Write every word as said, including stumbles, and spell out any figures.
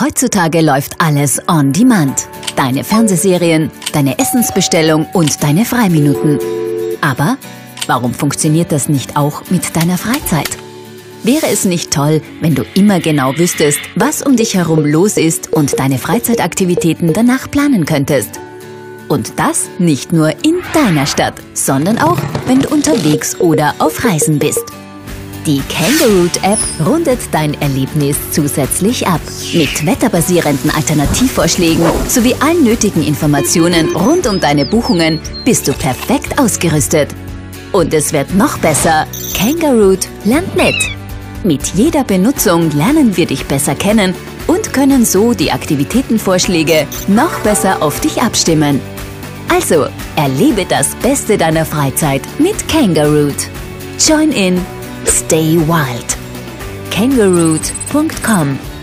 Heutzutage läuft alles on demand. Deine Fernsehserien, deine Essensbestellung und deine Freiminuten. Aber warum funktioniert das nicht auch mit deiner Freizeit? Wäre es nicht toll, wenn du immer genau wüsstest, was um dich herum los ist und deine Freizeitaktivitäten danach planen könntest? Und das nicht nur in deiner Stadt, sondern auch, wenn du unterwegs oder auf Reisen bist. Die Kangaroot-App rundet dein Erlebnis zusätzlich ab. Mit wetterbasierenden Alternativvorschlägen sowie allen nötigen Informationen rund um deine Buchungen bist du perfekt ausgerüstet. Und es wird noch besser. Kangaroot lernt mit. Mit jeder Benutzung lernen wir dich besser kennen und können so die Aktivitätenvorschläge noch besser auf dich abstimmen. Also, erlebe das Beste deiner Freizeit mit Kangaroot. Join in, stay wild. kangaroot punkt com